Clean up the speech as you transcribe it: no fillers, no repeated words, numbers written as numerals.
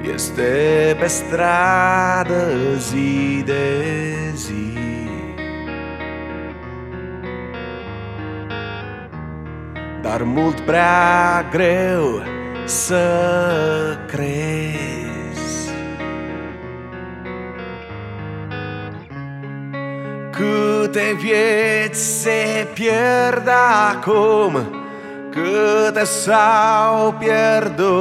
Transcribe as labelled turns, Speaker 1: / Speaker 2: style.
Speaker 1: este pe stradă zi de zi. Dar mult prea greu să crezi. Câte vieți se pierd acum, câte s-au pierdut.